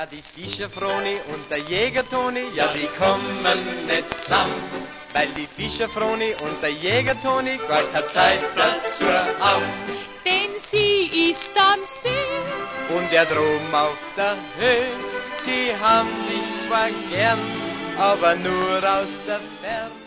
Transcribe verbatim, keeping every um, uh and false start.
Ja, die Fischerfroni und der Jäger-Toni, ja, die kommen nicht zusammen, weil die Fischerfroni und der Jäger-Toni gar keine Zeit dazu haben. Denn sie ist am See Und er drum auf der Höhe, sie haben sich zwar gern, aber nur aus der Ferne.